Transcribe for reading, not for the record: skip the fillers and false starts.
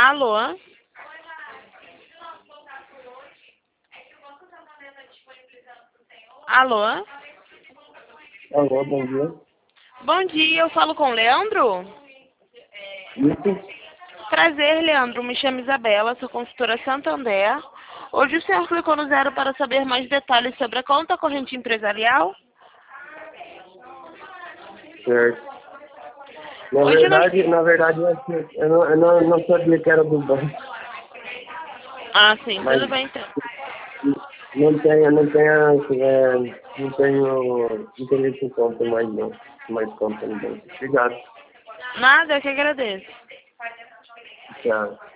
Alô? Alô? Alô, bom dia. Bom dia, eu falo com o Leandro? Isso? Prazer, Leandro. Me chamo Isabela, sou consultora Santander. Hoje o senhor clicou no 0 para saber mais detalhes sobre a conta corrente empresarial? Certo. Hoje nós... Na verdade, eu não sabia que era do banco. Ah, sim, Mas tudo bem então. não tenho interesse em conta mais não. Mais conta no banco. Obrigado. Nada, eu que agradeço. Tchau.